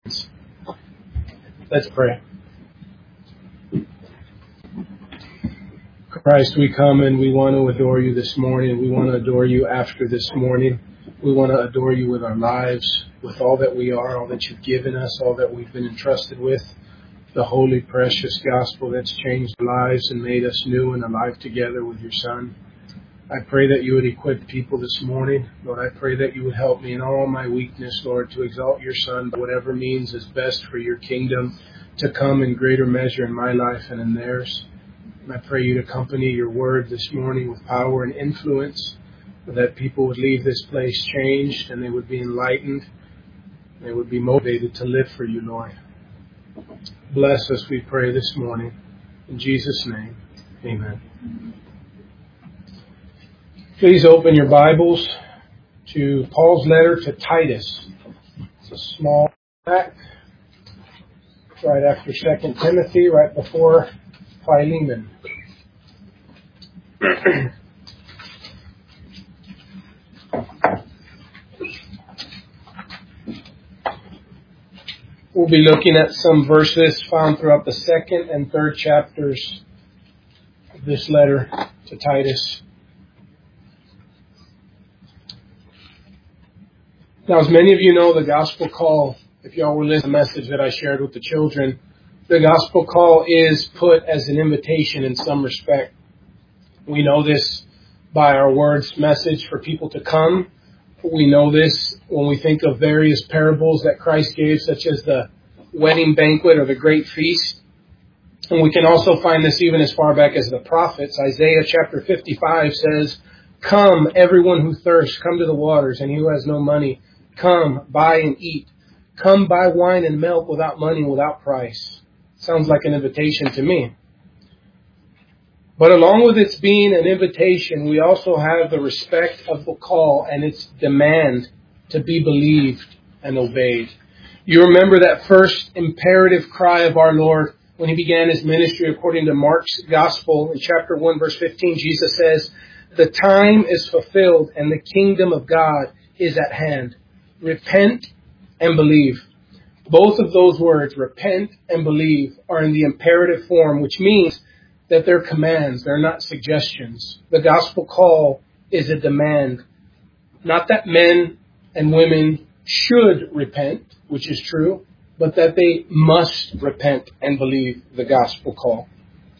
Let's pray. Christ, we come and we want to adore you this morning. We want to adore you after this morning. We want to adore you with our lives, with all that we are, all that you've given us, all that we've been entrusted with, the holy, precious gospel that's changed lives and made us new and alive together with your Son. I pray that you would equip people this morning. Lord, I pray that you would help me in all my weakness, Lord, to exalt your Son by whatever means is best for your kingdom to come in greater measure in my life and in theirs. And I pray you to accompany your word this morning with power and influence, that people would leave this place changed and they would be enlightened. They would be motivated to live for you, Lord. Bless us, we pray this morning. In Jesus' name, amen. Please open your Bibles to Paul's letter to Titus. It's a small back, right after 2 Timothy, right before Philemon. We'll be looking at some verses found throughout the 2nd and 3rd chapters of this letter to Titus. Now, as many of you know, the gospel call, if y'all were listening to the message that I shared with the children, the gospel call is put as an invitation in some respect. We know this by our words message for people to come. We know this when we think of various parables that Christ gave, such as the wedding banquet or the great feast. And we can also find this even as far back as the prophets. Isaiah chapter 55 says, "Come, everyone who thirsts, come to the waters, and he who has no money, come, buy and eat. Come, buy wine and milk without money and without price." Sounds like an invitation to me. But along with its being an invitation, we also have the respect of the call and its demand to be believed and obeyed. You remember that first imperative cry of our Lord when he began his ministry according to Mark's gospel in chapter 1 verse 15. Jesus says, "The time is fulfilled and the kingdom of God is at hand. Repent and believe." Both of those words, repent and believe, are in the imperative form, which means that they're commands, they're not suggestions. The gospel call is a demand. Not that men and women should repent, which is true, but that they must repent and believe the gospel call.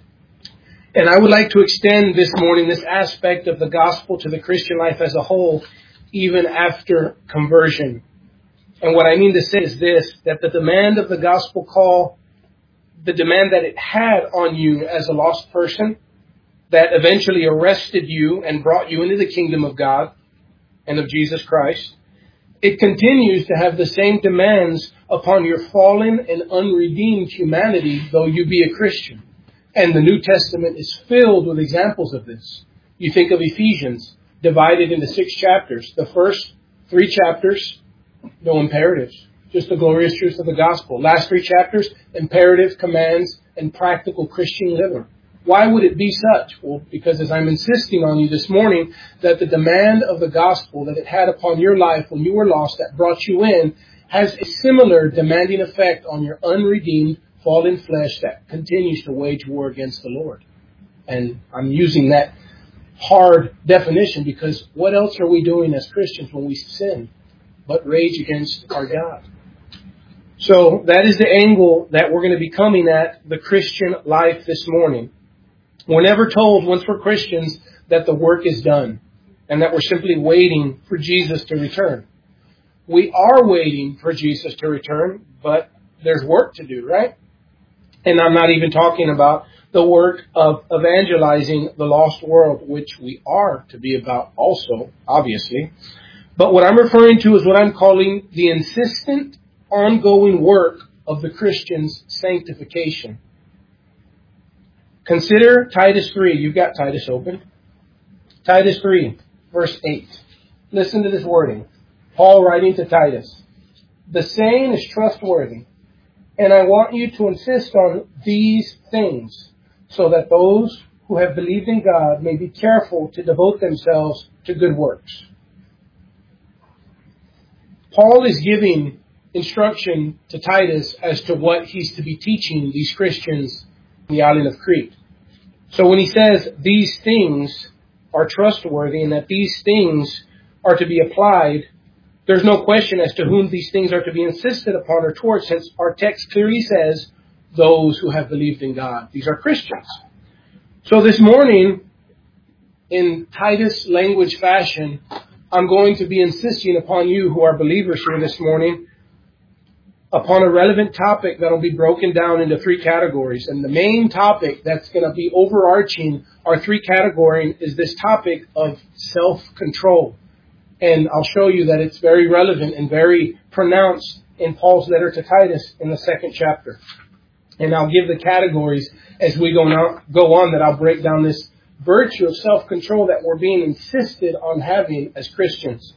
And I would like to extend this morning this aspect of the gospel to the Christian life as a whole, even after conversion. And what I mean to say is this, that the demand of the gospel call, the demand that it had on you as a lost person, that eventually arrested you and brought you into the kingdom of God and of Jesus Christ, it continues to have the same demands upon your fallen and unredeemed humanity, though you be a Christian. And the New Testament is filled with examples of this. You think of Ephesians, divided into 6 chapters. The first 3 chapters, no imperatives, just the glorious truth of the gospel. Last 3 chapters, imperative commands and practical Christian living. Why would it be such? Well, because as I'm insisting on you this morning, that the demand of the gospel that it had upon your life when you were lost, that brought you in, has a similar demanding effect on your unredeemed, fallen flesh that continues to wage war against the Lord. And I'm using that hard definition because what else are we doing as Christians when we sin but rage against our God? So that is the angle that we're going to be coming at the Christian life this morning. We're never told once we're Christians that the work is done and that we're simply waiting for Jesus to return. We are waiting for Jesus to return, but there's work to do, right? And I'm not even talking about the work of evangelizing the lost world, which we are to be about also, obviously. But what I'm referring to is what I'm calling the insistent, ongoing work of the Christian's sanctification. Consider Titus 3. You've got Titus open. Titus 3, verse 8. Listen to this wording. Paul writing to Titus. "The saying is trustworthy, and I want you to insist on these things, so that those who have believed in God may be careful to devote themselves to good works." Paul is giving instruction to Titus as to what he's to be teaching these Christians in the island of Crete. So when he says these things are trustworthy and that these things are to be applied, there's no question as to whom these things are to be insisted upon or towards, since our text clearly says those who have believed in God. These are Christians. So this morning, in Titus language fashion, I'm going to be insisting upon you who are believers here this morning upon a relevant topic that will be broken down into three categories. And the main topic that's going to be overarching our three categories is this topic of self-control. And I'll show you that it's very relevant and very pronounced in Paul's letter to Titus in the 2nd chapter. And I'll give the categories as we go on that I'll break down this virtue of self-control that we're being insisted on having as Christians.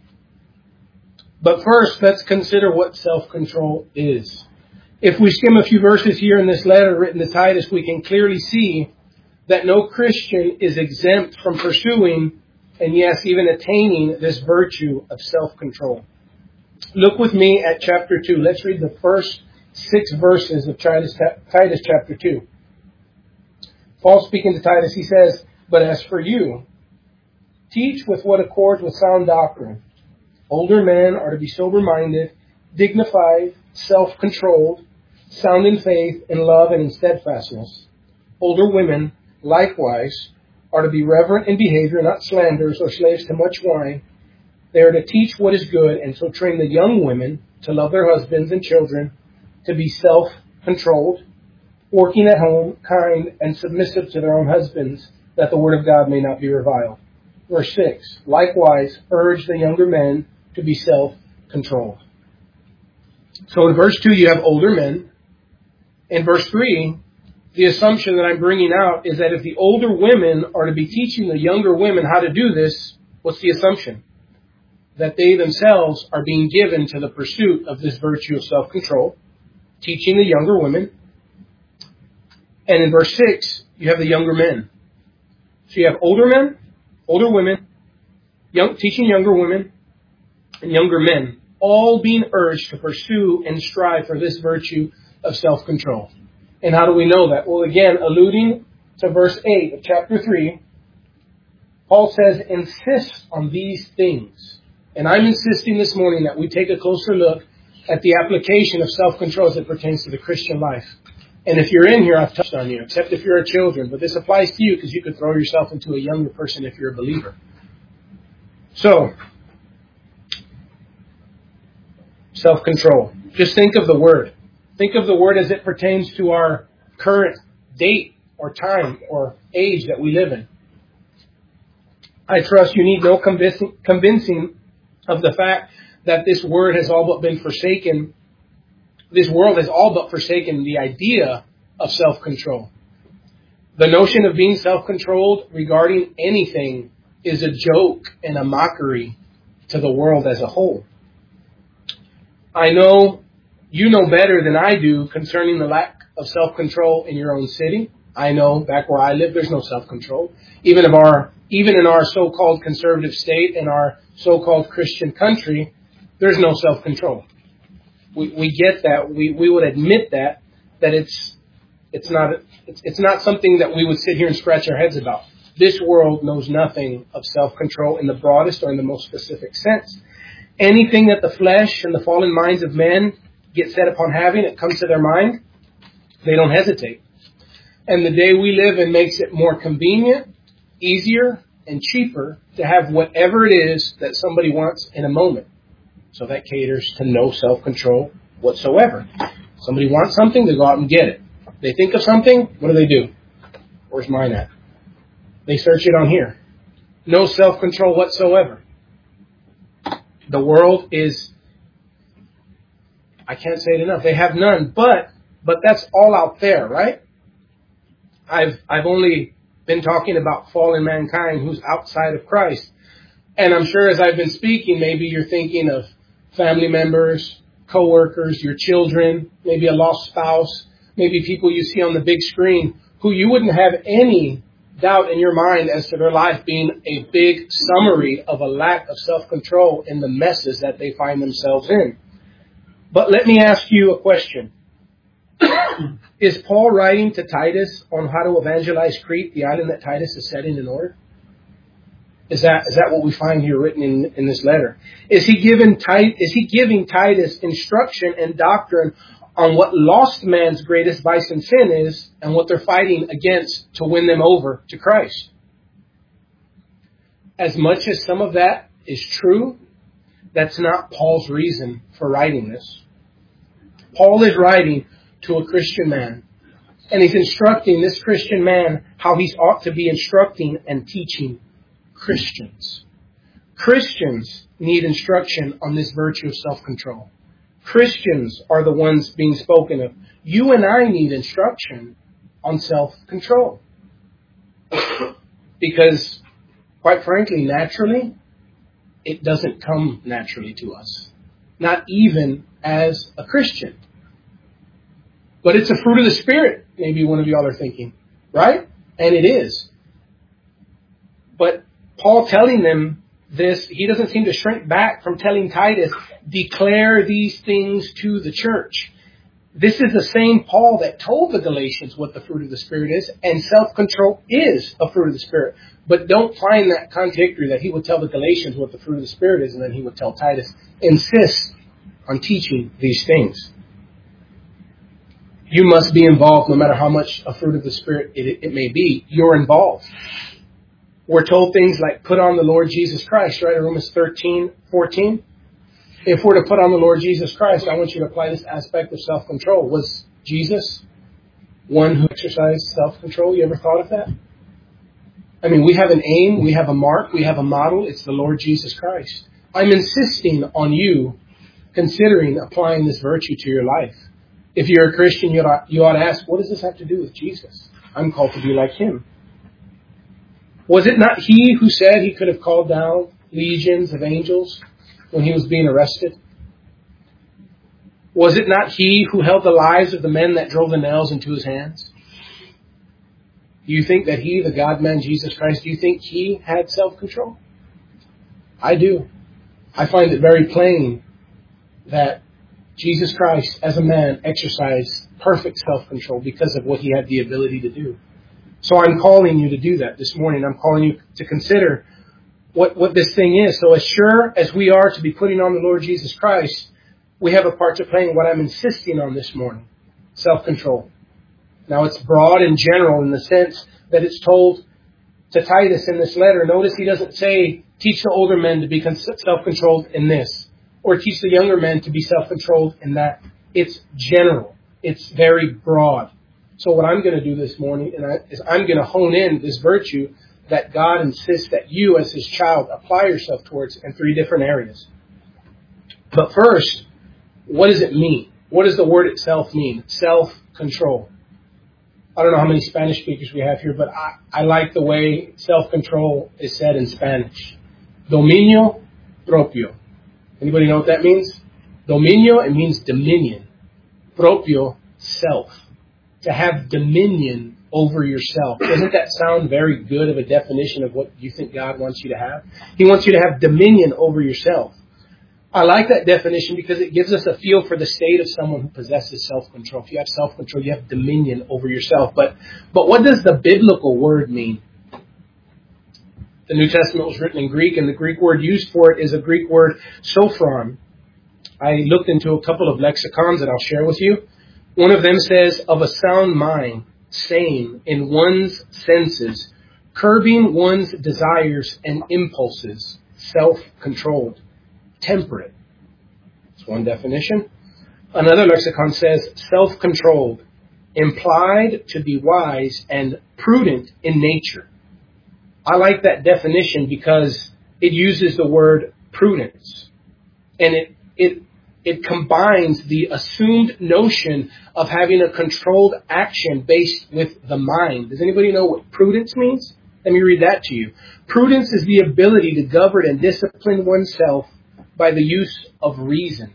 But first, let's consider what self-control is. If we skim a few verses here in this letter written to Titus, we can clearly see that no Christian is exempt from pursuing and yes, even attaining this virtue of self-control. Look with me at chapter 2. Let's read the first 6 verses of Titus chapter 2. Paul speaking to Titus, he says, "But as for you, teach with what accords with sound doctrine. Older men are to be sober-minded, dignified, self-controlled, sound in faith, in love, and in steadfastness. Older women, likewise, are to be reverent in behavior, not slanderers or slaves to much wine. They are to teach what is good, and so train the young women to love their husbands and children, to be self-controlled, working at home, kind, and submissive to their own husbands, that the word of God may not be reviled." Verse 6, "Likewise, urge the younger men to be self-controlled." So in verse 2, you have older men. In verse 3, the assumption that I'm bringing out is that if the older women are to be teaching the younger women how to do this, what's the assumption? That they themselves are being given to the pursuit of this virtue of self-control, teaching the younger women. And in verse 6, you have the younger men. So you have older men, older women, teaching younger women, and younger men, all being urged to pursue and strive for this virtue of self-control. And how do we know that? Well, again, alluding to verse 8 of chapter 3, Paul says, insist on these things. And I'm insisting this morning that we take a closer look at the application of self-control as it pertains to the Christian life. And if you're in here, I've touched on you, except if you're a children. But this applies to you because you could throw yourself into a younger person if you're a believer. So, self-control. Just think of the word. Think of the word as it pertains to our current date or time or age that we live in. I trust you need no convincing of the fact that this word has all but been forsaken. This world has all but forsaken the idea of self-control. The notion of being self-controlled regarding anything is a joke and a mockery to the world as a whole. I know you know better than I do concerning the lack of self-control in your own city. I know back where I live, there's no self-control. Even in our so-called conservative state and our so-called Christian country, there's no self-control. We get that. We would admit that it's not something that we would sit here and scratch our heads about. This world knows nothing of self-control in the broadest or in the most specific sense. Anything that the flesh and the fallen minds of men get set upon having, it comes to their mind, they don't hesitate. And the day we live in makes it more convenient, easier, and cheaper to have whatever it is that somebody wants in a moment. So that caters to no self-control whatsoever. Somebody wants something, they go out and get it. They think of something, what do? Where's mine at? They search it on here. No self-control whatsoever. The world is, I can't say it enough, they have none, but that's all out there, right? I've only been talking about fallen mankind who's outside of Christ. And I'm sure as I've been speaking, maybe you're thinking of family members, co-workers, your children, maybe a lost spouse, maybe people you see on the big screen who you wouldn't have any doubt in your mind as to their life being a big summary of a lack of self-control in the messes that they find themselves in. But let me ask you a question. Is Paul writing to Titus on how to evangelize Crete, the island that Titus is setting in order? Is that what we find here written in this letter? Is he giving Titus instruction and doctrine on what lost man's greatest vice and sin is and what they're fighting against to win them over to Christ? As much as some of that is true, that's not Paul's reason for writing this. Paul is writing to a Christian man, and he's instructing this Christian man how he ought to be instructing and teaching Christians. Christians need instruction on this virtue of self-control. Christians are the ones being spoken of. You and I need instruction on self-control. Because, quite frankly, naturally, it doesn't come naturally to us. Not even as a Christian. But it's a fruit of the Spirit, maybe one of y'all are thinking. Right? And it is. But Paul telling them this, he doesn't seem to shrink back from telling Titus, declare these things to the church. This is the same Paul that told the Galatians what the fruit of the Spirit is, and self-control is a fruit of the Spirit. But don't find that contradictory that he would tell the Galatians what the fruit of the Spirit is, and then he would tell Titus, insist on teaching these things. You must be involved no matter how much a fruit of the Spirit it may be. You're involved. We're told things like, put on the Lord Jesus Christ, right? In Romans 13:14. If we're to put on the Lord Jesus Christ, I want you to apply this aspect of self-control. Was Jesus one who exercised self-control? You ever thought of that? I mean, we have an aim, we have a mark, we have a model. It's the Lord Jesus Christ. I'm insisting on you considering applying this virtue to your life. If you're a Christian, you ought to ask, what does this have to do with Jesus? I'm called to be like him. Was it not he who said he could have called down legions of angels when he was being arrested? Was it not he who held the lives of the men that drove the nails into his hands? Do you think that he, the God-man Jesus Christ, do you think he had self-control? I do. I find it very plain that Jesus Christ, as a man, exercised perfect self-control because of what he had the ability to do. So I'm calling you to do that this morning. I'm calling you to consider what this thing is. So as sure as we are to be putting on the Lord Jesus Christ, we have a part to play in what I'm insisting on this morning. Self-control. Now it's broad and general in the sense that it's told to Titus in this letter. Notice he doesn't say, teach the older men to be self-controlled in this, or teach the younger men to be self-controlled in that. It's general. It's very broad. So what I'm going to do this morning is I'm going to hone in this virtue that God insists that you as his child apply yourself towards in 3 different areas. But first, what does it mean? What does the word itself mean? Self-control. I don't know how many Spanish speakers we have here, but I like the way self-control is said in Spanish. Dominio propio. Anybody know what that means? Dominio, it means dominion. Propio, self. To have dominion over yourself. Doesn't that sound very good of a definition of what you think God wants you to have? He wants you to have dominion over yourself. I like that definition because it gives us a feel for the state of someone who possesses self-control. If you have self-control, you have dominion over yourself. But what does the biblical word mean? The New Testament was written in Greek, and the Greek word used for it is a Greek word, sophron. I looked into a couple of lexicons that I'll share with you. One of them says, of a sound mind, sane in one's senses, curbing one's desires and impulses, self-controlled, temperate. That's one definition. Another lexicon says, self-controlled, implied to be wise and prudent in nature. I like that definition because it uses the word prudence. And it combines the assumed notion of having a controlled action based with the mind. Does anybody know what prudence means? Let me read that to you. Prudence is the ability to govern and discipline oneself by the use of reason.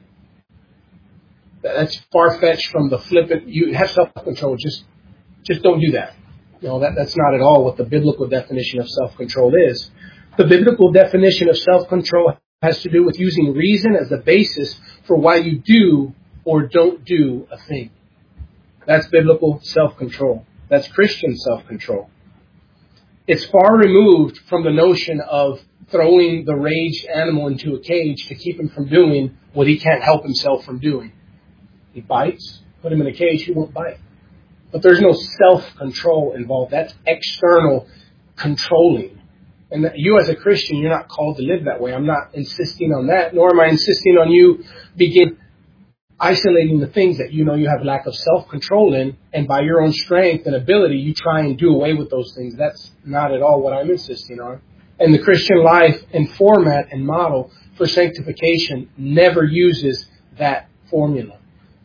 That's far-fetched from the flippant, you have self-control, just don't do that. No, that's not at all what the biblical definition of self-control is. The biblical definition of self-control has to do with using reason as the basis for why you do or don't do a thing. That's biblical self-control. That's Christian self-control. It's far removed from the notion of throwing the raged animal into a cage to keep him from doing what he can't help himself from doing. He bites, put him in a cage, he won't bite. But there's no self-control involved. That's external controlling. And that you as a Christian, you're not called to live that way. I'm not insisting on that, nor am I insisting on you begin isolating the things that you know you have lack of self-control in, and by your own strength and ability, you try and do away with those things. That's not at all what I'm insisting on. And the Christian life and format and model for sanctification never uses that formula.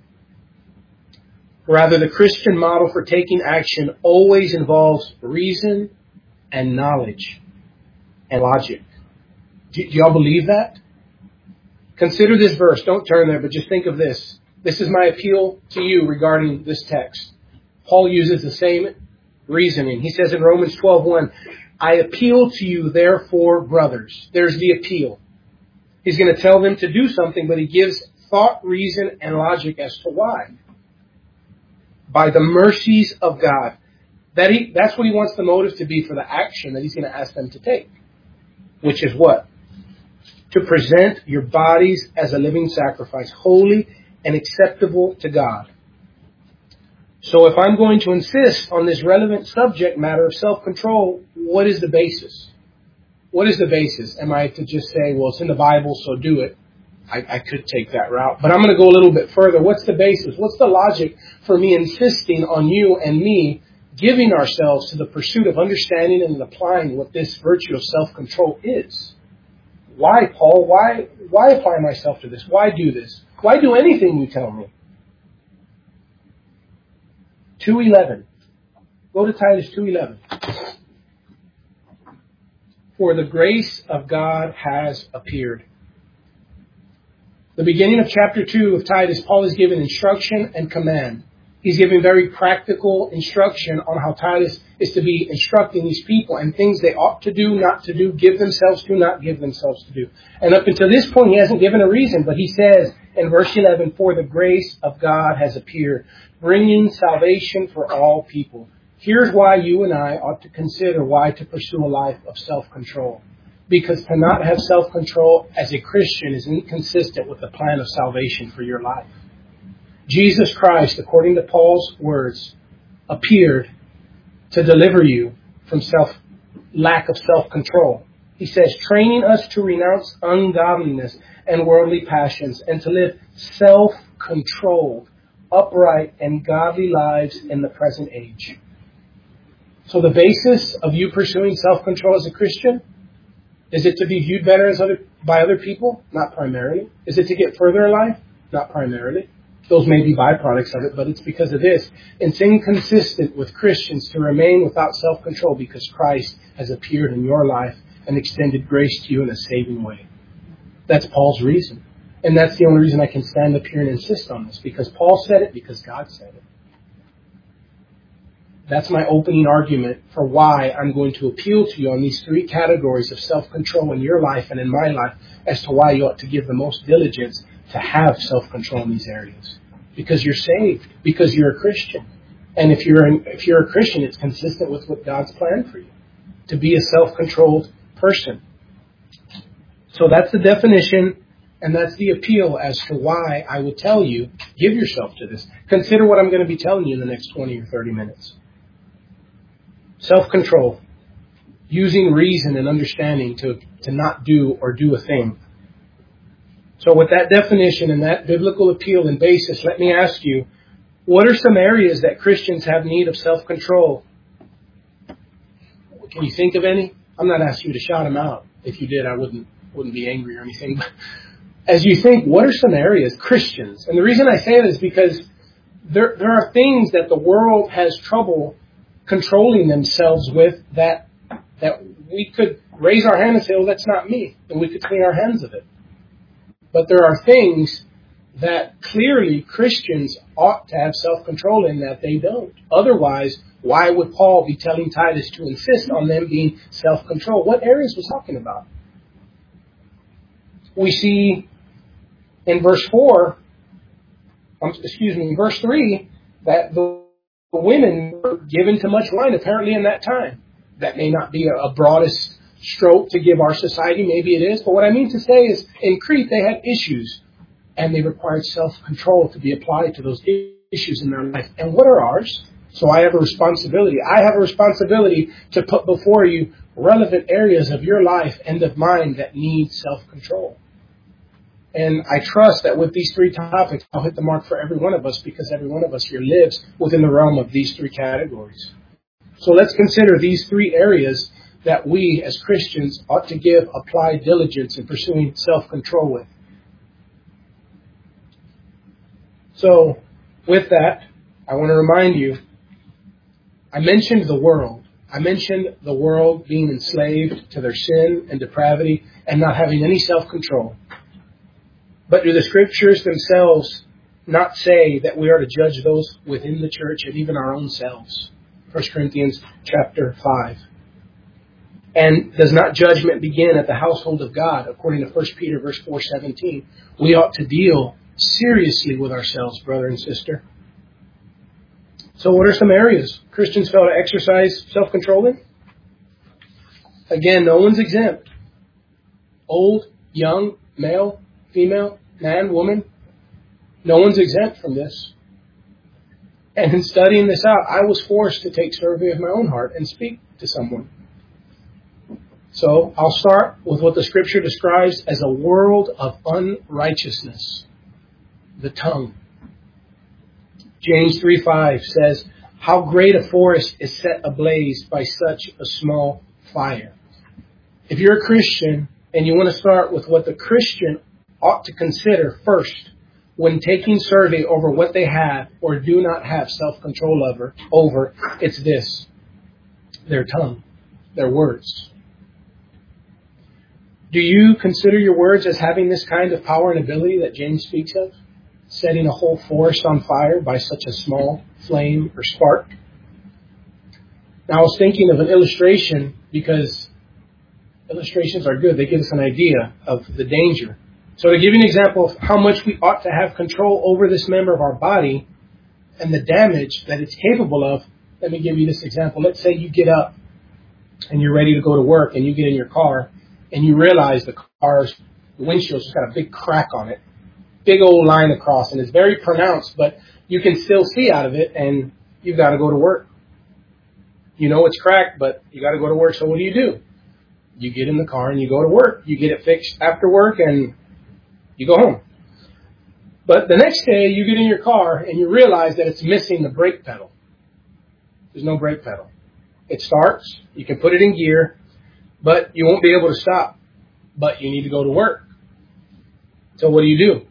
Rather, the Christian model for taking action always involves reason and knowledge and logic. Do y'all believe that? Consider this verse. Don't turn there, but just think of this. This is my appeal to you regarding this text. Paul uses the same reasoning. He says in Romans 12:1, I appeal to you, therefore, brothers. There's the appeal. He's going to tell them to do something, but he gives thought, reason, and logic as to why. By the mercies of God. That's what he wants the motive to be for the action that he's going to ask them to take. Which is what? To present your bodies as a living sacrifice, holy and acceptable to God. So if I'm going to insist on this relevant subject matter of self-control, what is the basis? What is the basis? Am I to just say, well, it's in the Bible, so do it? I could take that route. But I'm going to go a little bit further. What's the basis? What's the logic for me insisting on you and me giving ourselves to the pursuit of understanding and applying what this virtue of self-control is? Why, Paul? Why apply myself to this? Why do this? Why do anything you tell me? 2:11. Go to Titus 2:11. For the grace of God has appeared. The beginning of chapter 2 of Titus, Paul is given instruction and command. He's giving very practical instruction on how Titus is to be instructing these people and things they ought to do, not to do, give themselves to, not give themselves to do. And up until this point, he hasn't given a reason, but he says in verse 11, for the grace of God has appeared, bringing salvation for all people. Here's why you and I ought to consider why to pursue a life of self-control. Because to not have self-control as a Christian is inconsistent with the plan of salvation for your life. Jesus Christ, according to Paul's words, appeared to deliver you from lack of self-control. He says, training us to renounce ungodliness and worldly passions and to live self-controlled, upright, and godly lives in the present age. So the basis of you pursuing self-control as a Christian, is it to be viewed better by other people? Not primarily. Is it to get further in life? Not primarily. Those may be byproducts of it, but it's because of this. It's inconsistent with Christians to remain without self-control because Christ has appeared in your life and extended grace to you in a saving way. That's Paul's reason. And that's the only reason I can stand up here and insist on this. Because Paul said it, because God said it. That's my opening argument for why I'm going to appeal to you on these three categories of self-control in your life and in my life as to why you ought to give the most diligence to have self-control in these areas. Because you're saved. Because you're a Christian. And if you're a Christian, it's consistent with what God's planned for you. To be a self-controlled person. So that's the definition, and that's the appeal as to why I would tell you, give yourself to this. Consider what I'm going to be telling you in the next 20 or 30 minutes. Self-control. Using reason and understanding to not do or do a thing. So with that definition and that biblical appeal and basis, let me ask you, what are some areas that Christians have need of self-control? Can you think of any? I'm not asking you to shout them out. If you did, I wouldn't be angry or anything. But as you think, what are some areas, Christians? And the reason I say it is because there are things that the world has trouble controlling themselves with that we could raise our hand and say, oh, that's not me. And we could clean our hands of it. But there are things that clearly Christians ought to have self-control in that they don't. Otherwise, why would Paul be telling Titus to insist on them being self-controlled? What areas was he talking about? We see in verse 4 verse 3, that the women were given to much wine apparently in that time. That may not be a broadest stroke to give our society, maybe it is, but what I mean to say is in Crete they had issues and they required self-control to be applied to those issues in their life. And what are ours? So I have a responsibility. I have a responsibility to put before you relevant areas of your life and of mine that need self-control. And I trust that with these three topics, I'll hit the mark for every one of us because every one of us here lives within the realm of these three categories. So let's consider these three areas that we as Christians ought to give applied diligence in pursuing self-control with. So with that, I want to remind you, I mentioned the world. I mentioned the world being enslaved to their sin and depravity and not having any self-control. But do the scriptures themselves not say that we are to judge those within the church and even our own selves? 1 Corinthians chapter 5. And does not judgment begin at the household of God? According to 1 Peter verse 4:17, we ought to deal seriously with ourselves, brother and sister. So what are some areas Christians fail to exercise self-control in? Again, no one's exempt. Old, young, male, female, man, woman, no one's exempt from this. And in studying this out, I was forced to take survey of my own heart and speak to someone. So I'll start with what the scripture describes as a world of unrighteousness, the tongue. James 3:5 says, how great a forest is set ablaze by such a small fire. If you're a Christian and you want to start with what the Christian ought to consider first when taking survey over what they have or do not have self-control over, it's this: their tongue, their words. Do you consider your words as having this kind of power and ability that James speaks of? Setting a whole forest on fire by such a small flame or spark? Now I was thinking of an illustration because illustrations are good. They give us an idea of the danger. So to give you an example of how much we ought to have control over this member of our body and the damage that it's capable of, let me give you this example. Let's say you get up and you're ready to go to work and you get in your car and you realize the car's windshield's got a big crack on it. Big old line across, and it's very pronounced, but you can still see out of it, and you've got to go to work. You know it's cracked, but you got to go to work, so what do? You get in the car and you go to work. You get it fixed after work, and you go home. But the next day, you get in your car, and you realize that it's missing the brake pedal. There's no brake pedal. It starts, you can put it in gear, but you won't be able to stop. But you need to go to work. So what do?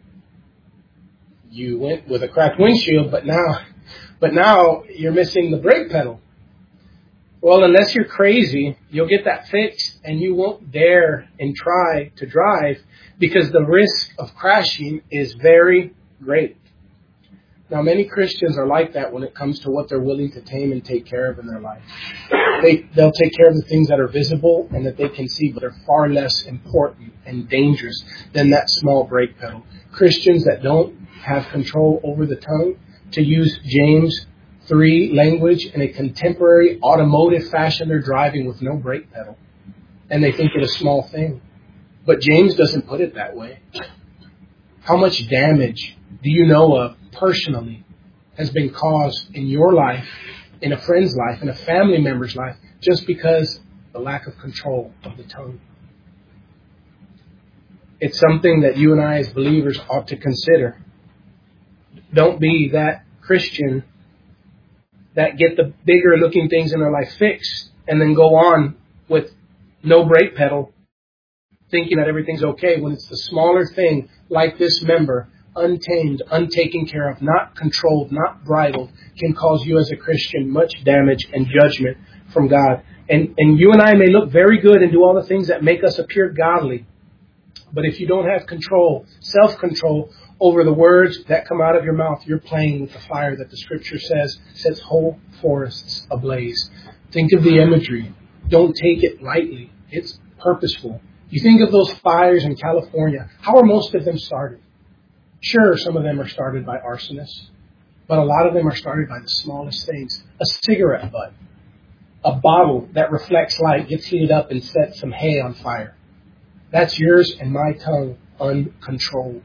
You went with a cracked windshield, but now you're missing the brake pedal. Well, unless you're crazy, you'll get that fixed and you won't dare and try to drive because the risk of crashing is very great. Now, many Christians are like that when it comes to what they're willing to tame and take care of in their life. They'll take care of the things that are visible and that they can see, but they're far less important and dangerous than that small brake pedal. Christians that don't have control over the tongue, to use James 3 language in a contemporary automotive fashion, they're driving with no brake pedal. And they think it a small thing. But James doesn't put it that way. How much damage do you know of personally has been caused in your life, in a friend's life, in a family member's life, just because of the lack of control of the tongue? It's something that you and I as believers ought to consider. Don't be that Christian that get the bigger looking things in their life fixed and then go on with no brake pedal, thinking that everything's okay, when it's the smaller thing like this member, untamed, untaken care of, not controlled, not bridled, can cause you as a Christian much damage and judgment from God. And you and I may look very good and do all the things that make us appear godly. But if you don't have control, self-control over the words that come out of your mouth, you're playing with the fire that the Scripture says sets whole forests ablaze. Think of the imagery. Don't take it lightly. It's purposeful. You think of those fires in California. How are most of them started? Sure, some of them are started by arsonists, but a lot of them are started by the smallest things. A cigarette butt, a bottle that reflects light, gets heated up and sets some hay on fire. That's yours and my tongue uncontrolled.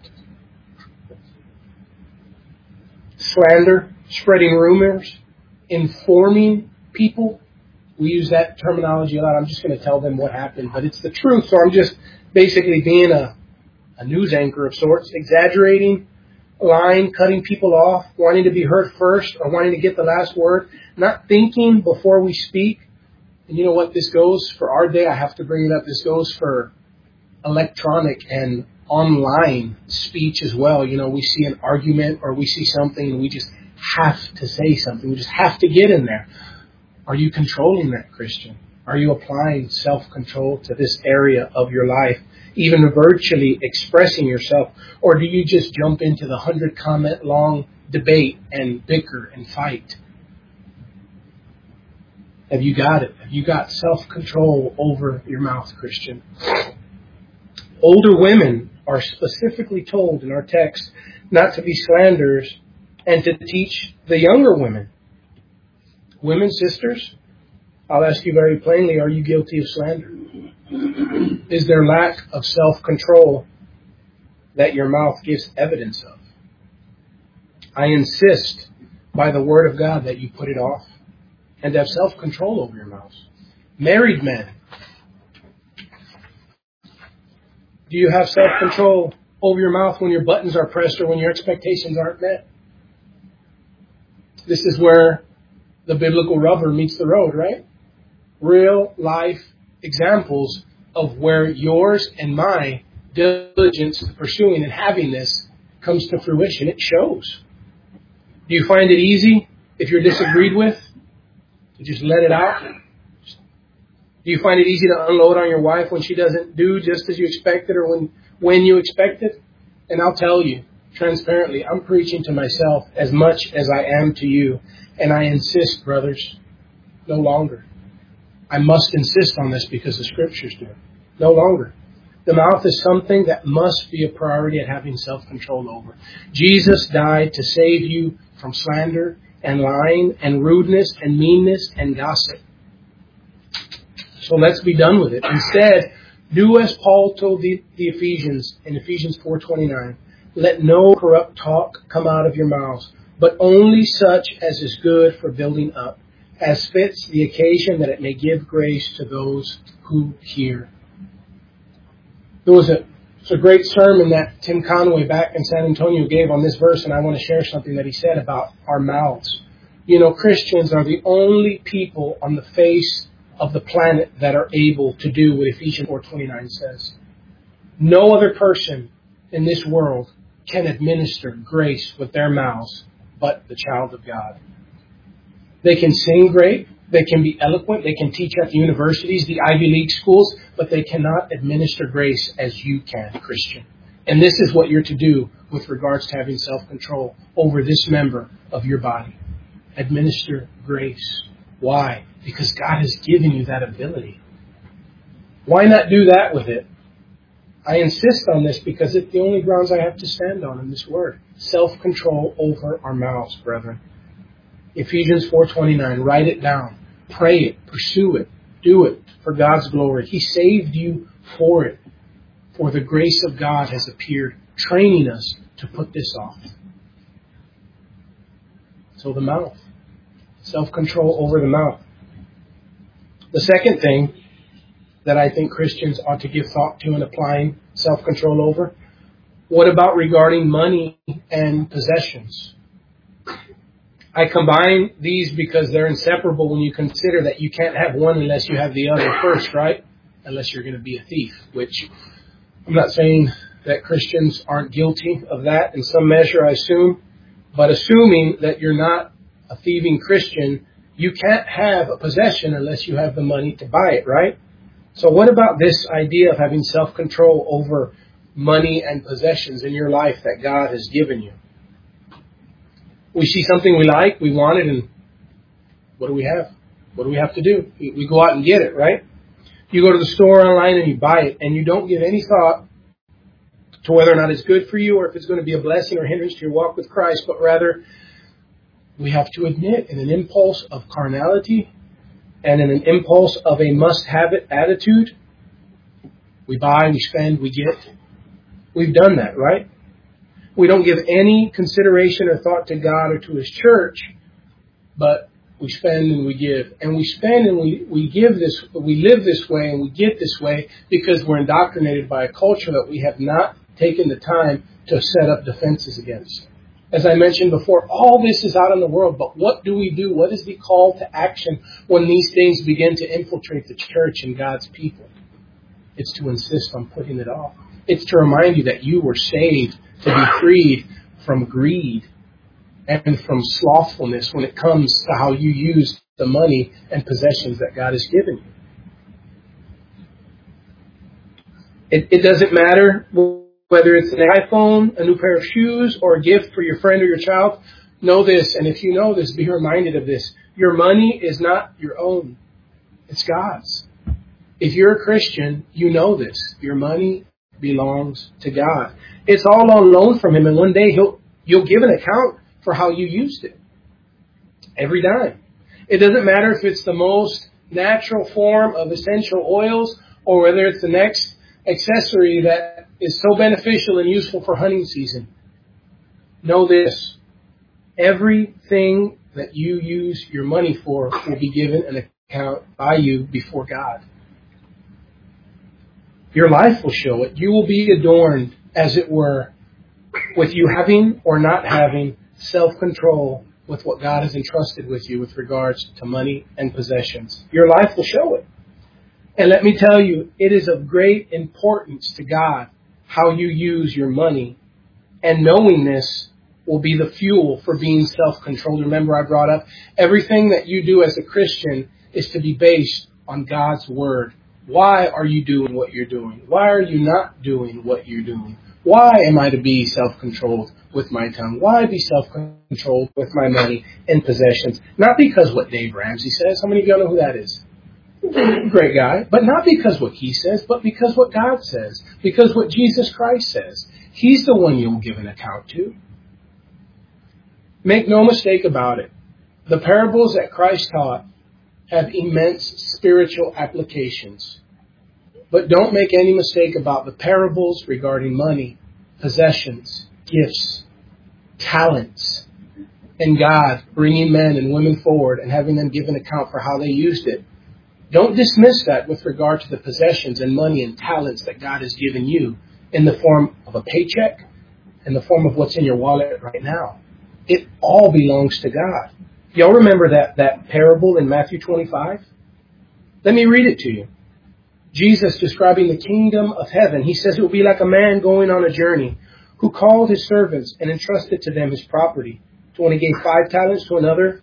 Slander, spreading rumors, informing people. We use that terminology a lot. I'm just going to tell them what happened, but it's the truth. So I'm just basically being a news anchor of sorts, exaggerating, lying, cutting people off, wanting to be heard first or wanting to get the last word, not thinking before we speak. And you know what? This goes for our day. I have to bring it up. This goes for electronic and online speech as well. You know, we see an argument or we see something and we just have to say something. We just have to get in there. Are you controlling that, Christian? Are you applying self-control to this area of your life, even virtually expressing yourself? Or do you just jump into the 100-comment long debate and bicker and fight? Have you got it? Have you got self-control over your mouth, Christian? Older women are specifically told in our text not to be slanderers and to teach the younger women. Women, sisters, I'll ask you very plainly, are you guilty of slander? Is there lack of self-control that your mouth gives evidence of? I insist by the word of God that you put it off and have self-control over your mouth. Married men, do you have self-control over your mouth when your buttons are pressed or when your expectations aren't met? This is where the biblical rubber meets the road, right? Real life examples of where yours and my diligence pursuing and having this comes to fruition. It shows. Do you find it easy if you're disagreed with to just let it out? Do you find it easy to unload on your wife when she doesn't do just as you expected or when you expected? And I'll tell you, transparently, I'm preaching to myself as much as I am to you. And I insist, brothers, no longer. I must insist on this because the Scriptures do. No longer. The mouth is something that must be a priority at having self-control over. Jesus died to save you from slander and lying and rudeness and meanness and gossip. So let's be done with it. Instead, do as Paul told the Ephesians in Ephesians 4:29. Let no corrupt talk come out of your mouths, but only such as is good for building up, as fits the occasion, that it may give grace to those who hear. There was a great sermon that Tim Conway back in San Antonio gave on this verse, and I want to share something that he said about our mouths. You know, Christians are the only people on the face of the planet that are able to do what Ephesians 4:29 says. No other person in this world can administer grace with their mouths but the child of God. They can sing great, they can be eloquent, they can teach at the universities, the Ivy League schools, but they cannot administer grace as you can, Christian. And this is what you're to do with regards to having self-control over this member of your body. Administer grace. Why? Because God has given you that ability. Why not do that with it? I insist on this because it's the only grounds I have to stand on in this word. Self-control over our mouths, brethren. Ephesians 4:29, write it down. Pray it, pursue it, do it for God's glory. He saved you for it. For the grace of God has appeared, training us to put this off. So the mouth. Self-control over the mouth. The second thing that I think Christians ought to give thought to in applying self-control over, what about regarding money and possessions? I combine these because they're inseparable when you consider that you can't have one unless you have the other first, right? Unless you're going to be a thief, which I'm not saying that Christians aren't guilty of that in some measure, I assume. But assuming that you're not a thieving Christian, you can't have a possession unless you have the money to buy it, right? So what about this idea of having self-control over money and possessions in your life that God has given you? We see something we like, we want it, and what do we have? What do we have to do? We go out and get it, right? You go to the store online and you buy it, and you don't give any thought to whether or not it's good for you or if it's going to be a blessing or hindrance to your walk with Christ, but rather we have to admit in an impulse of carnality and in an impulse of a must-have-it attitude, we buy, we spend, we get. We've done that, right? We don't give any consideration or thought to God or to His church, but we spend and we give. And we spend and we give this, we live this way and we get this way because we're indoctrinated by a culture that we have not taken the time to set up defenses against. As I mentioned before, all this is out in the world, but what do we do? What is the call to action when these things begin to infiltrate the church and God's people? It's to insist on putting it off. It's to remind you that you were saved to be freed from greed and from slothfulness when it comes to how you use the money and possessions that God has given you. It doesn't matter whether it's an iPhone, a new pair of shoes, or a gift for your friend or your child. Know this, and if you know this, be reminded of this. Your money is not your own. It's God's. If you're a Christian, you know this. Your money belongs to God. It's all on loan from Him, and one day you'll give an account for how you used it. Every dime. It doesn't matter if it's the most natural form of essential oils or whether it's the next accessory that is so beneficial and useful for hunting season. Know this. Everything that you use your money for will be given an account by you before God. Your life will show it. You will be adorned, as it were, with you having or not having self-control with what God has entrusted with you with regards to money and possessions. Your life will show it. And let me tell you, it is of great importance to God how you use your money. And knowing this will be the fuel for being self-controlled. Remember, I brought up everything that you do as a Christian is to be based on God's Word. Why are you doing what you're doing? Why are you not doing what you're doing? Why am I to be self-controlled with my tongue? Why be self-controlled with my money and possessions? Not because what Dave Ramsey says. How many of y'all know who that is? Great guy. But not because what he says, but because what God says. Because what Jesus Christ says. He's the one you'll give an account to. Make no mistake about it. The parables that Christ taught have immense spiritual applications. But don't make any mistake about the parables regarding money, possessions, gifts, talents, and God bringing men and women forward and having them give an account for how they used it. Don't dismiss that with regard to the possessions and money and talents that God has given you in the form of a paycheck, in the form of what's in your wallet right now. It all belongs to God. Y'all remember that parable in Matthew 25? Let me read it to you. Jesus describing the kingdom of heaven. He says it will be like a man going on a journey who called his servants and entrusted to them his property. To one he gave 5 talents, to another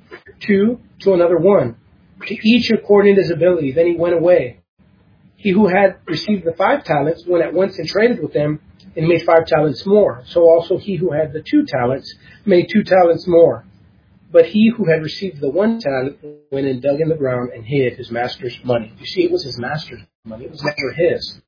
2, to another 1. To each according to his ability. Then he went away. He who had received the 5 talents went at once and traded with them and made 5 talents more. So also he who had the 2 talents made 2 talents more. But he who had received the 1 talent went and dug in the ground and hid his master's money. You see, it was his master's money. It was never his.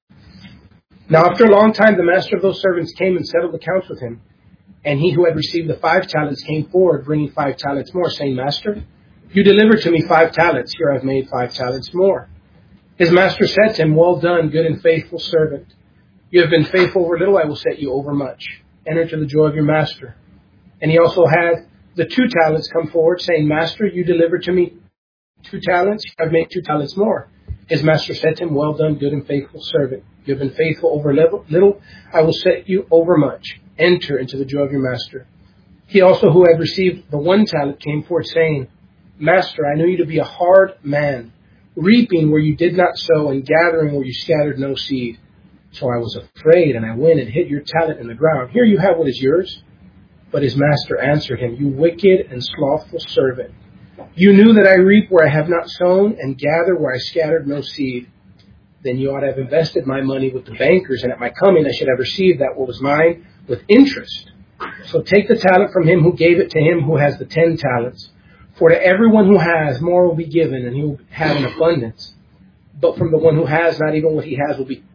Now after a long time, the master of those servants came and settled accounts with him. And he who had received the 5 talents came forward, bringing 5 talents more, saying, Master, you delivered to me 5 talents. Here I've made 5 talents more. His master said to him, Well done, good and faithful servant. You have been faithful over little, I will set you over much. Enter into the joy of your master. And he also had the 2 talents come forward, saying, Master, you delivered to me 2 talents. I've made 2 talents more. His master said to him, Well done, good and faithful servant. You have been faithful over little, I will set you over much. Enter into the joy of your master. He also who had received the 1 talent came forward, saying, Master, I knew you to be a hard man, reaping where you did not sow and gathering where you scattered no seed. So I was afraid, and I went and hid your talent in the ground. Here you have what is yours. But his master answered him, You wicked and slothful servant. You knew that I reap where I have not sown and gather where I scattered no seed. Then you ought to have invested my money with the bankers, and at my coming I should have received that what was mine with interest. So take the talent from him who gave it to him who has the 10 talents. For to everyone who has, more will be given, and he will have an abundance. But from the one who has, not even what he has will be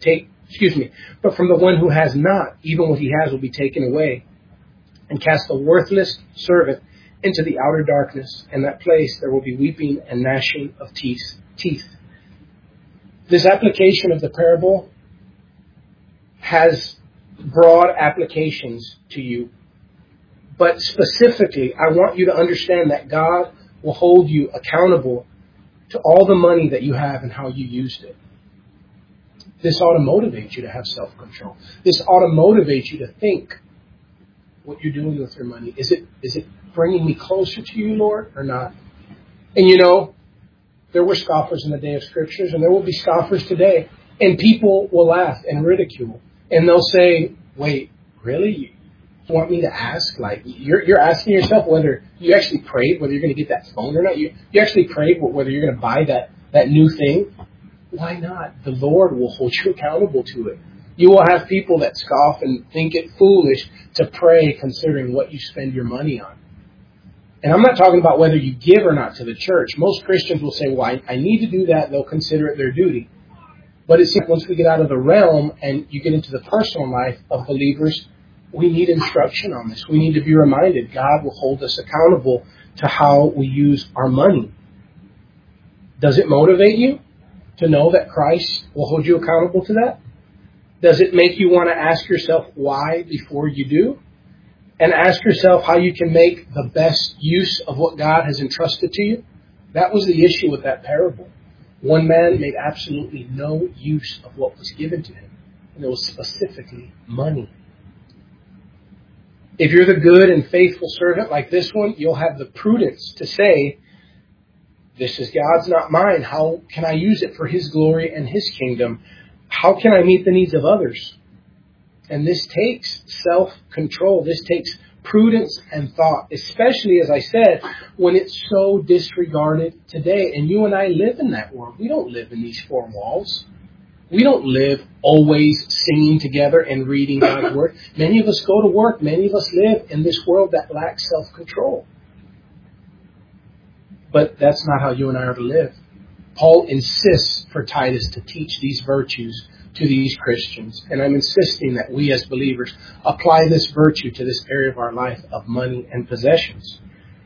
But from the one who has not, even what he has will be taken away. And cast the worthless servant into the outer darkness. In that place there will be weeping and gnashing of teeth. This application of the parable has broad applications to you. But specifically, I want you to understand that God will hold you accountable to all the money that you have and how you used it. This ought to motivate you to have self-control. This ought to motivate you to think what you're doing with your money. Is it bringing me closer to you, Lord, or not? And you know, there were scoffers in the day of Scriptures, and there will be scoffers today. And people will laugh and ridicule. And they'll say, wait, really? You want me to ask? Like, you're asking yourself whether you actually prayed, whether you're going to get that phone or not. You actually prayed whether you're going to buy that new thing. Why not? The Lord will hold you accountable to it. You will have people that scoff and think it foolish to pray considering what you spend your money on. And I'm not talking about whether you give or not to the church. Most Christians will say, well, I need to do that. They'll consider it their duty. But it seems once we get out of the realm and you get into the personal life of believers, we need instruction on this. We need to be reminded God will hold us accountable to how we use our money. Does it motivate you to know that Christ will hold you accountable to that? Does it make you want to ask yourself why before you do? And ask yourself how you can make the best use of what God has entrusted to you? That was the issue with that parable. One man made absolutely no use of what was given to him. And it was specifically money. If you're the good and faithful servant like this one, you'll have the prudence to say, this is God's, not mine. How can I use it for His glory and His kingdom? How can I meet the needs of others? And this takes self-control. This takes prudence and thought, especially, as I said, when it's so disregarded today. And you and I live in that world. We don't live in these four walls. We don't live always singing together and reading God's Word. Many of us go to work. Many of us live in this world that lacks self-control. But that's not how you and I are to live. Paul insists for Titus to teach these virtues to these Christians. And I'm insisting that we as believers apply this virtue to this area of our life of money and possessions.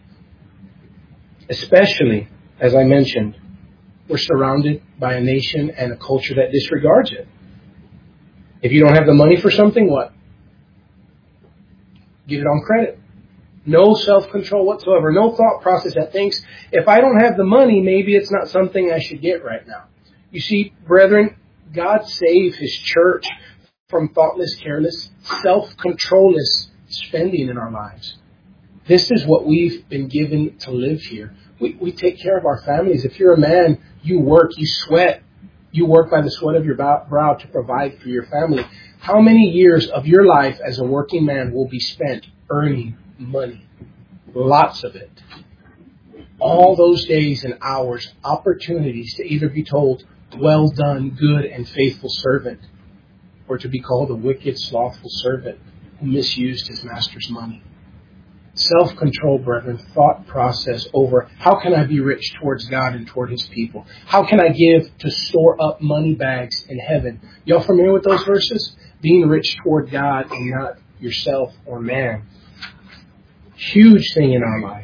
Especially, as I mentioned, we're surrounded by a nation and a culture that disregards it. If you don't have the money for something, what? Give it on credit. No self-control whatsoever. No thought process that thinks, if I don't have the money, maybe it's not something I should get right now. You see, brethren, God save His church from thoughtless, careless, self-controlless spending in our lives. This is what we've been given to live here. We take care of our families. If you're a man, you work, you sweat. You work by the sweat of your brow to provide for your family. How many years of your life as a working man will be spent earning money? Lots of it. All those days and hours, opportunities to either be told, well done, good and faithful servant, or to be called a wicked, slothful servant who misused his master's money. Self-control, brethren, thought process over how can I be rich towards God and toward His people? How can I give to store up money bags in heaven? Y'all familiar with those verses? Being rich toward God and not yourself or man. Huge thing in our life.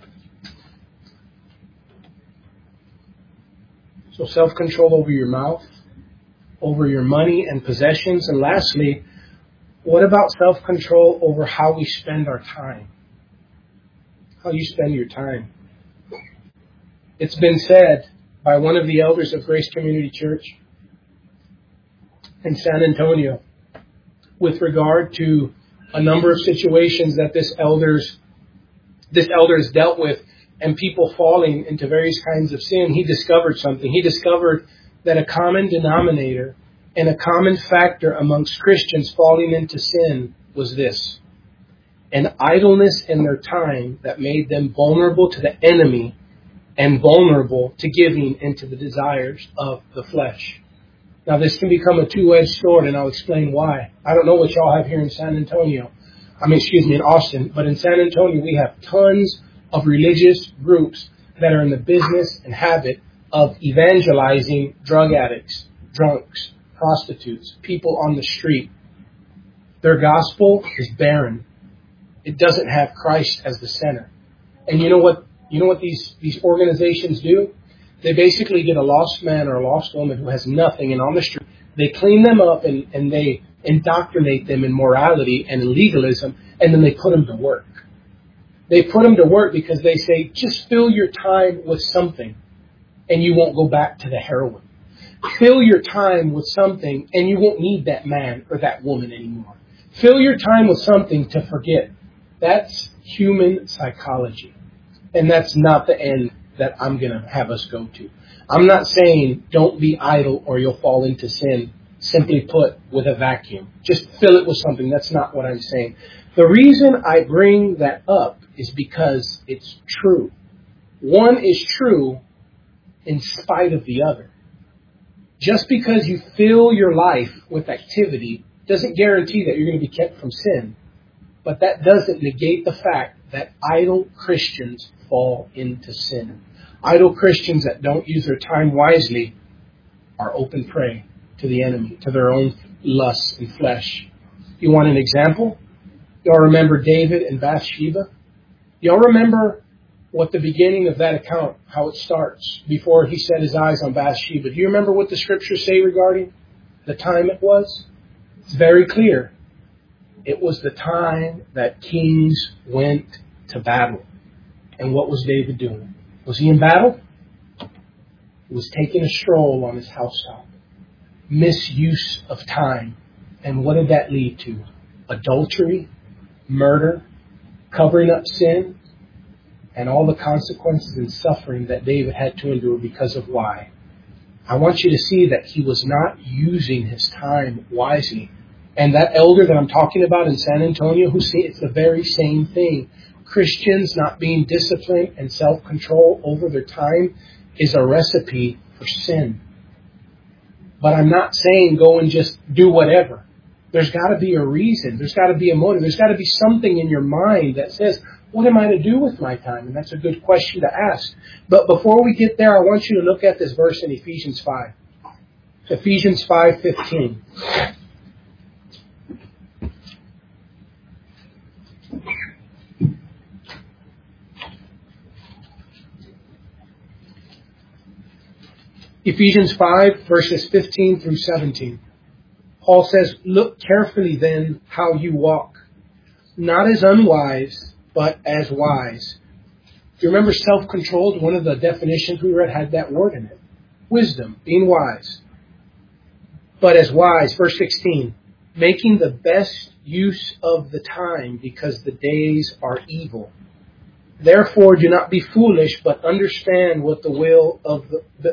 So self-control over your mouth, over your money and possessions. And lastly, what about self-control over how we spend our time? How you spend your time. It's been said by one of the elders of Grace Community Church in San Antonio with regard to a number of situations that this elder has dealt with and people falling into various kinds of sin. He discovered something. He discovered that a common denominator and a common factor amongst Christians falling into sin was this: an idleness in their time that made them vulnerable to the enemy and vulnerable to giving into the desires of the flesh. Now, this can become a two-edged sword, and I'll explain why. I don't know what y'all have here in in Austin, but in San Antonio, we have tons of religious groups that are in the business and habit of evangelizing drug addicts, drunks, prostitutes, people on the street. Their gospel is barren. It doesn't have Christ as the center. And you know what these organizations do? They basically get a lost man or a lost woman who has nothing and on the street. They clean them up and they indoctrinate them in morality and in legalism, and then they put them to work. They put them to work because they say, just fill your time with something and you won't go back to the heroin. Fill your time with something and you won't need that man or that woman anymore. Fill your time with something to forget. That's human psychology. And that's not the end that I'm going to have us go to. I'm not saying don't be idle or you'll fall into sin, simply put, with a vacuum. Just fill it with something. That's not what I'm saying. The reason I bring that up is because it's true. One is true in spite of the other. Just because you fill your life with activity doesn't guarantee that you're going to be kept from sin. But that doesn't negate the fact that idle Christians fall into sin. Idle Christians that don't use their time wisely are open prey to the enemy, to their own lusts and flesh. You want an example? Y'all remember David and Bathsheba? Y'all remember what the beginning of that account, how it starts, before he set his eyes on Bathsheba? Do you remember what the scriptures say regarding the time it was? It's very clear. It was the time that kings went to battle. And what was David doing? Was he in battle? He was taking a stroll on his housetop. Misuse of time. And what did that lead to? Adultery, murder, covering up sin, and all the consequences and suffering that David had to endure because of why. I want you to see that he was not using his time wisely. And that elder that I'm talking about in San Antonio, who see it's the very same thing. Christians not being disciplined and self-control over their time is a recipe for sin. But I'm not saying go and just do whatever. There's got to be a reason. There's got to be a motive. There's got to be something in your mind that says, what am I to do with my time? And that's a good question to ask. But before we get there, I want you to look at this verse in Ephesians 5. Ephesians 5:15. Ephesians 5, verses 15 through 17. Paul says, look carefully then how you walk, not as unwise, but as wise. Do you remember self-controlled? One of the definitions we read had that word in it. Wisdom, being wise. But as wise, verse 16, making the best use of the time because the days are evil. Therefore, do not be foolish, but understand what the will of the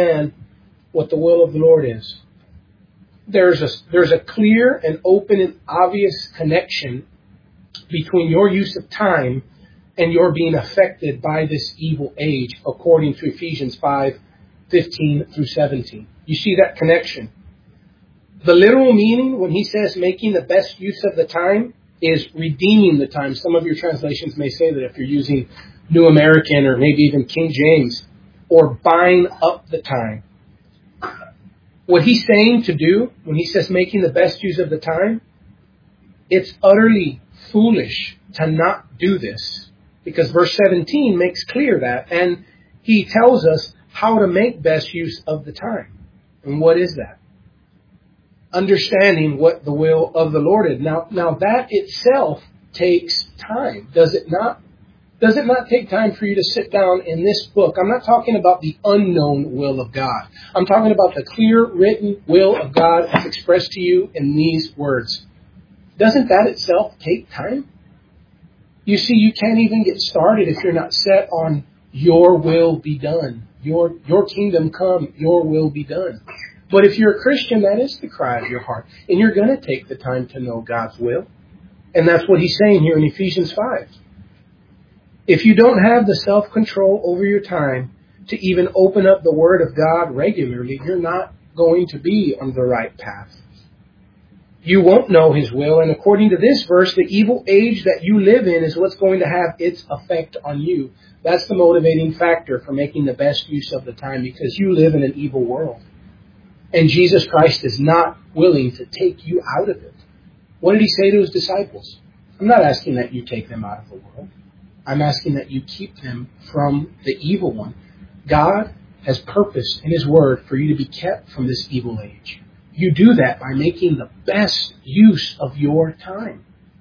Lord is. There's a clear and open and obvious connection between your use of time and your being affected by this evil age, according to Ephesians 5:15 through 17. You see that connection. The literal meaning when he says making the best use of the time is redeeming the time. Some of your translations may say that if you're using New American or maybe even King James, or buying up the time. What he's saying to do when he says making the best use of the time, it's utterly foolish to not do this. Because verse 17 makes clear that, and he tells us how to make best use of the time. And what is that? Understanding what the will of the Lord is. Now that itself takes time, does it not? Does it not take time for you to sit down in this book? I'm not talking about the unknown will of God. I'm talking about the clear written will of God as expressed to you in these words. Doesn't that itself take time? You see, you can't even get started if you're not set on your will be done. Your kingdom come, your will be done. But if you're a Christian, that is the cry of your heart. And you're going to take the time to know God's will. And that's what he's saying here in Ephesians 5. If you don't have the self-control over your time to even open up the Word of God regularly, you're not going to be on the right path. You won't know His will. And according to this verse, the evil age that you live in is what's going to have its effect on you. That's the motivating factor for making the best use of the time, because you live in an evil world. And Jesus Christ is not willing to take you out of it. What did he say to his disciples? I'm not asking that you take them out of the world. I'm asking that you keep them from the evil one. God has purposed in his word for you to be kept from this evil age. You do that by making the best use of your time.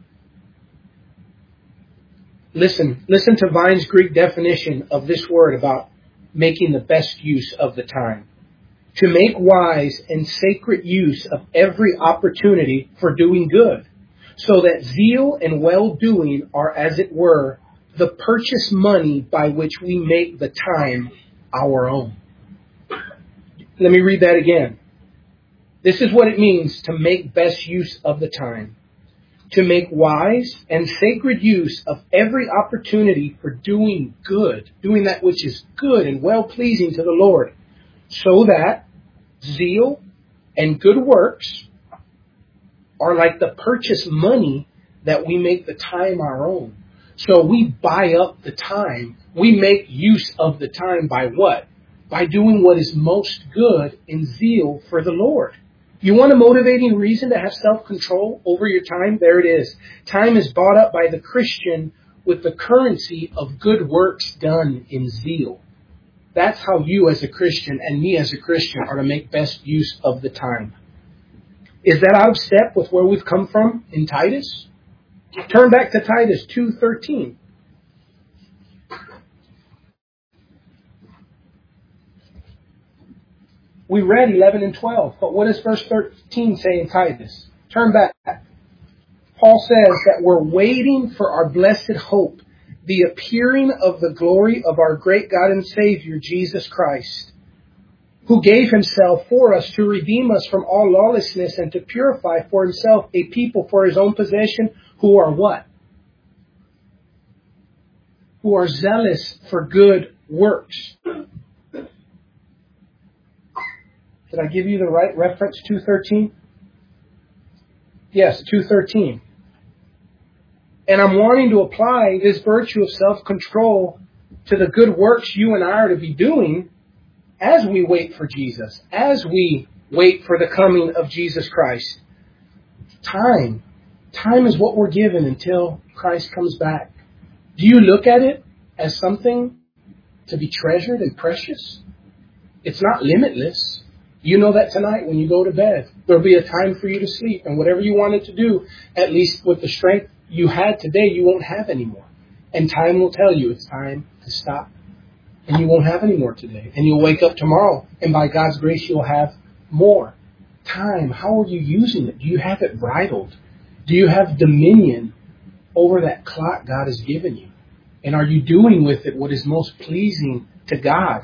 Listen to Vine's Greek definition of this word about making the best use of the time. To make wise and sacred use of every opportunity for doing good, so that zeal and well-doing are, as it were, the purchase money by which we make the time our own. Let me read that again. This is what it means to make best use of the time. To make wise and sacred use of every opportunity for doing good, doing that which is good and well-pleasing to the Lord, so that zeal and good works are like the purchase money that we make the time our own. So we buy up the time. We make use of the time by what? By doing what is most good in zeal for the Lord. You want a motivating reason to have self-control over your time? There it is. Time is bought up by the Christian with the currency of good works done in zeal. That's how you as a Christian and me as a Christian are to make best use of the time. Is that out of step with where we've come from in Titus? Turn back to Titus 2:13. We read 11 and 12, but what does verse 13 say in Titus? Turn back. Paul says that we're waiting for our blessed hope, the appearing of the glory of our great God and Savior, Jesus Christ, who gave himself for us to redeem us from all lawlessness and to purify for himself a people for his own possession who are what? Who are zealous for good works. Did I give you the right reference, 2:13? Yes, 2:13. And I'm wanting to apply this virtue of self-control to the good works you and I are to be doing as we wait for Jesus, as we wait for the coming of Jesus Christ. Time is what we're given until Christ comes back. Do you look at it as something to be treasured and precious? It's not limitless. You know that tonight when you go to bed. There'll be a time for you to sleep. And whatever you wanted to do, at least with the strength you had today, you won't have anymore. And time will tell you it's time to stop. And you won't have any more today. And you'll wake up tomorrow. And by God's grace, you'll have more. Time, how are you using it? Do you have it bridled? Do you have dominion over that clock God has given you? And are you doing with it what is most pleasing to God?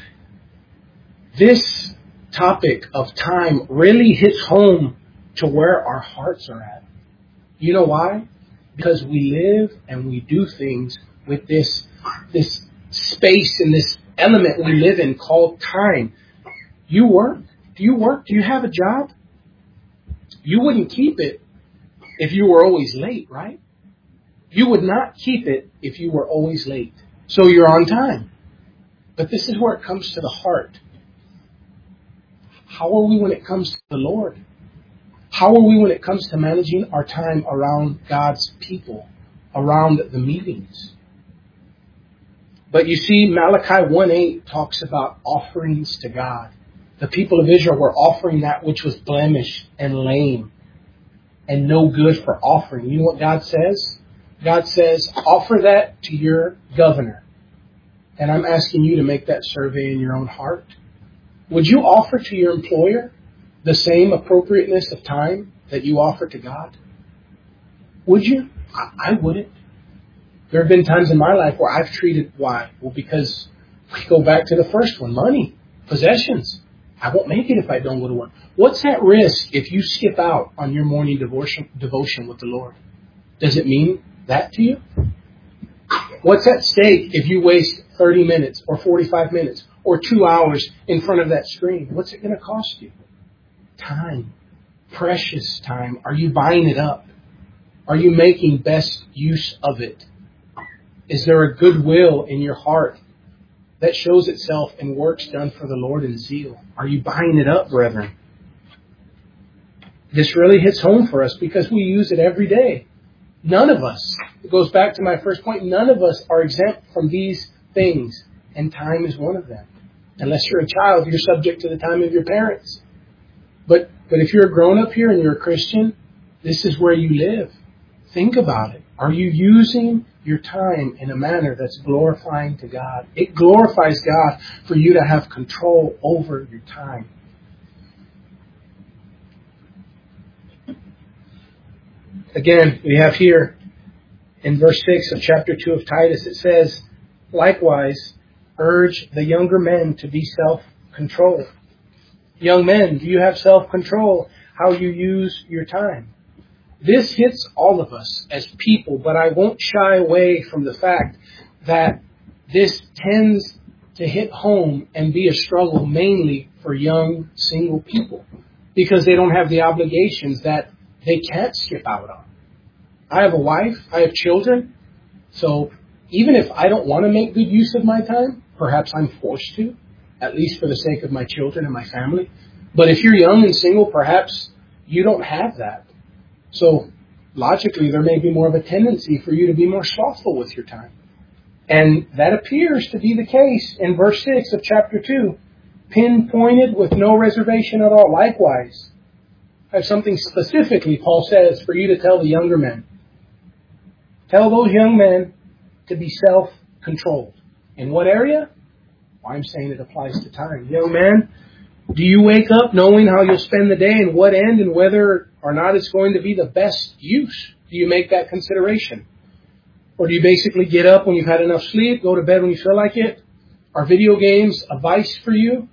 This topic of time really hits home to where our hearts are at. You know why? Because we live and we do things with this space and this element we live in called time. You work. Do you work? Do you have a job? You wouldn't keep it if you were always late, right? You would not keep it if you were always late. So you're on time. But this is where it comes to the heart. How are we when it comes to the Lord? How are we when it comes to managing our time around God's people, around the meetings? But you see, Malachi 1:8 talks about offerings to God. The people of Israel were offering that which was blemished and lame and no good for offering. You know what God says? God says, offer that to your governor. And I'm asking you to make that survey in your own heart. Would you offer to your employer the same appropriateness of time that you offer to God? Would you? I wouldn't. There have been times in my life where I've treated, why? Well, because we go back to the first one, money, possessions. I won't make it if I don't go to work. What's at risk if you skip out on your morning devotion with the Lord? Does it mean that to you? What's at stake if you waste 30 minutes or 45 minutes or 2 hours in front of that screen? What's it going to cost you? Time. Precious time. Are you buying it up? Are you making best use of it? Is there a goodwill in your heart that shows itself in works done for the Lord in zeal? Are you buying it up, brethren? This really hits home for us because we use it every day. None of us, it goes back to my first point, none of us are exempt from these things, and time is one of them. Unless you're a child, you're subject to the time of your parents. But if you're a grown-up here and you're a Christian, this is where you live. Think about it. Are you using your time in a manner that's glorifying to God? It glorifies God for you to have control over your time. Again, we have here in verse 6 of chapter 2 of Titus, it says, likewise, urge the younger men to be self-controlled. Young men, do you have self-control how you use your time? This hits all of us as people, but I won't shy away from the fact that this tends to hit home and be a struggle mainly for young single people because they don't have the obligations that they can't skip out on. I have a wife, I have children, so even if I don't want to make good use of my time, perhaps I'm forced to, at least for the sake of my children and my family. But if you're young and single, perhaps you don't have that. So logically, there may be more of a tendency for you to be more slothful with your time. And that appears to be the case in verse 6 of chapter 2, pinpointed with no reservation at all. Likewise, I have something specifically, Paul says, for you to tell the younger men. Tell those young men to be self-controlled. In what area? Well, I'm saying it applies to time. Young man, do you wake up knowing how you'll spend the day and what end and whether or not it's going to be the best use? Do you make that consideration? Or do you basically get up when you've had enough sleep, go to bed when you feel like it? Are video games a vice for you?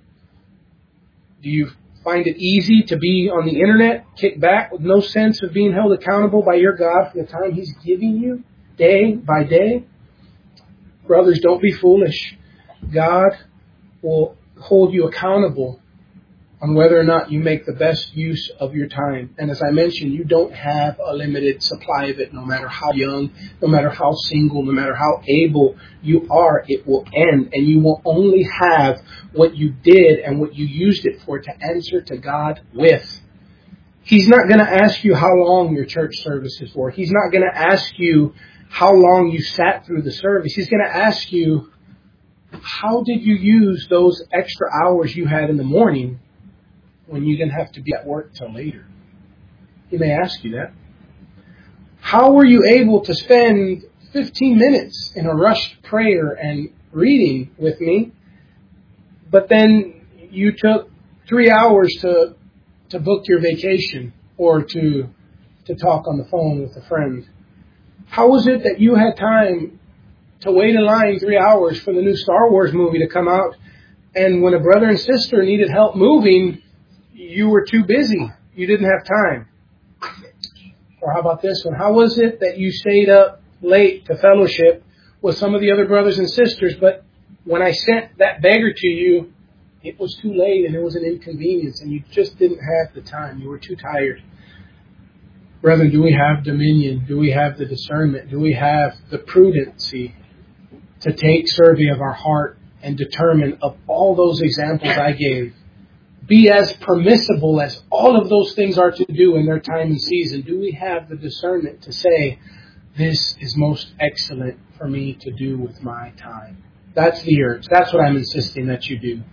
Do you find it easy to be on the internet, kick back with no sense of being held accountable by your God for the time He's giving you day by day? Brothers, don't be foolish. God will hold you accountable on whether or not you make the best use of your time. And as I mentioned, you don't have a limited supply of it, no matter how young, no matter how single, no matter how able you are, it will end. And you will only have what you did and what you used it for to answer to God with. He's not going to ask you how long your church service is for. He's not going to ask you how long you sat through the service. He's going to ask you, how did you use those extra hours you had in the morning when you didn't have to be at work till later? He may ask you that. How were you able to spend 15 minutes in a rushed prayer and reading with me, but then you took 3 hours to book your vacation or to talk on the phone with a friend? How was it that you had time to wait in line 3 hours for the new Star Wars movie to come out, and when a brother and sister needed help moving, you were too busy. You didn't have time? Or how about this one? How was it that you stayed up late to fellowship with some of the other brothers and sisters, but when I sent that beggar to you, it was too late and it was an inconvenience and you just didn't have the time. You were too tired. Brethren, do we have dominion? Do we have the discernment? Do we have the prudency to take survey of our heart and determine, of all those examples I gave, be as permissible as all of those things are to do in their time and season? Do we have the discernment to say, this is most excellent for me to do with my time? That's the urge. That's what I'm insisting that you do.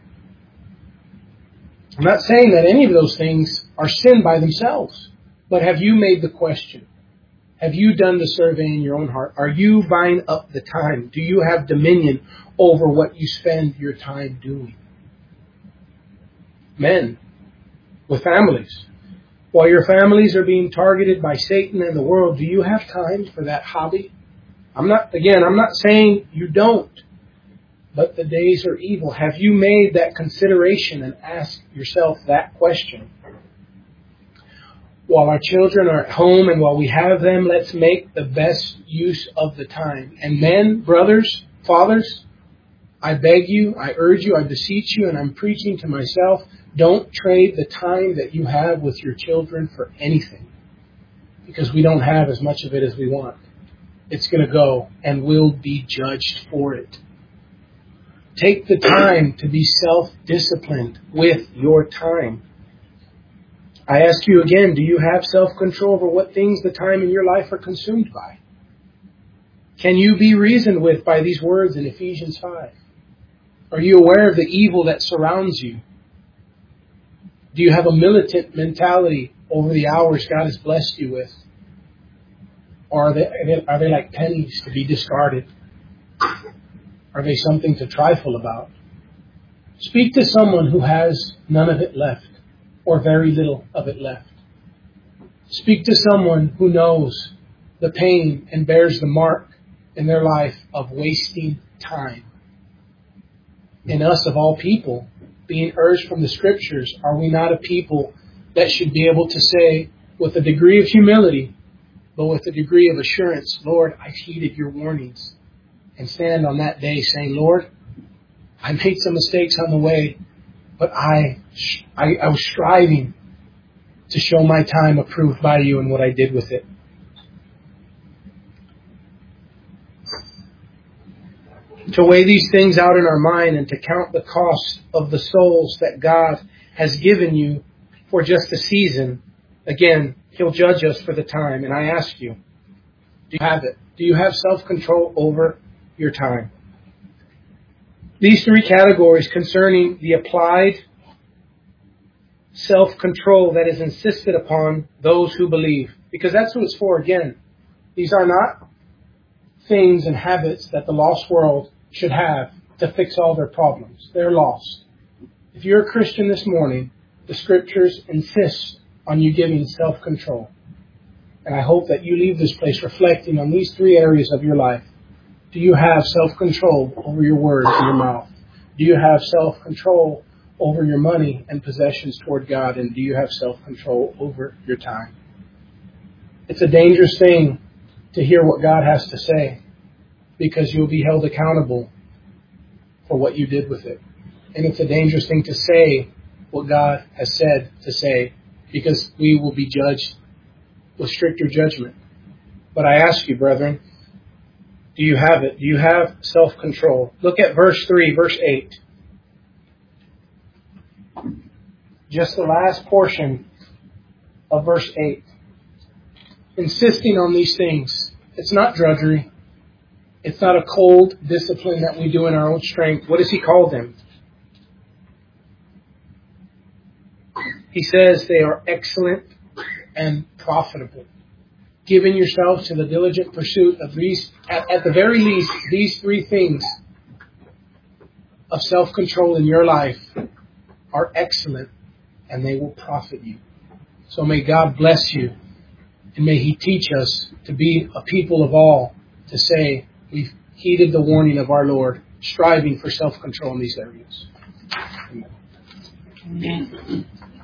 I'm not saying that any of those things are sin by themselves, but have you made the question? Have you done the survey in your own heart? Are you buying up the time? Do you have dominion over what you spend your time doing? Men with families, while your families are being targeted by Satan and the world, do you have time for that hobby? I'm not saying you don't, but the days are evil. Have you made that consideration and asked yourself that question? While our children are at home and while we have them, let's make the best use of the time. And men, brothers, fathers, I beg you, I urge you, I beseech you, and I'm preaching to myself, don't trade the time that you have with your children for anything, because we don't have as much of it as we want. It's going to go, and we'll be judged for it. Take the time to be self-disciplined with your time. I ask you again, do you have self-control over what things, the time in your life are consumed by? Can you be reasoned with by these words in Ephesians 5? Are you aware of the evil that surrounds you? Do you have a militant mentality over the hours God has blessed you with? Or are they like pennies to be discarded? Are they something to trifle about? Speak to someone who has none of it left, or very little of it left. Speak to someone who knows the pain and bears the mark in their life of wasting time. In us, of all people, being urged from the Scriptures, are we not a people that should be able to say, with a degree of humility, but with a degree of assurance, Lord, I've heeded your warnings, and stand on that day saying, Lord, I made some mistakes on the way, but I was striving to show my time approved by you and what I did with it. To weigh these things out in our mind and to count the cost of the souls that God has given you for just a season. Again, He'll judge us for the time. And I ask you, do you have it? Do you have self-control over your time? These three categories concerning the applied self-control that is insisted upon those who believe. Because that's what it's for again. These are not things and habits that the lost world should have to fix all their problems. They're lost. If you're a Christian this morning, the Scriptures insist on you giving self-control. And I hope that you leave this place reflecting on these three areas of your life. Do you have self-control over your words and your mouth? Do you have self-control over your money and possessions toward God? And do you have self-control over your time? It's a dangerous thing to hear what God has to say, because you'll be held accountable for what you did with it. And it's a dangerous thing to say what God has said to say, because we will be judged with stricter judgment. But I ask you, brethren, do you have it? Do you have self-control? Look at verse 3, verse 8. Just the last portion of verse 8. Insisting on these things. It's not drudgery. It's not a cold discipline that we do in our own strength. What does he call them? He says they are excellent and profitable. Giving yourselves to the diligent pursuit of these, at the very least, these three things of self-control in your life are excellent, and they will profit you. So may God bless you, and may He teach us to be a people of all, to say we've heeded the warning of our Lord, striving for self-control in these areas. Amen.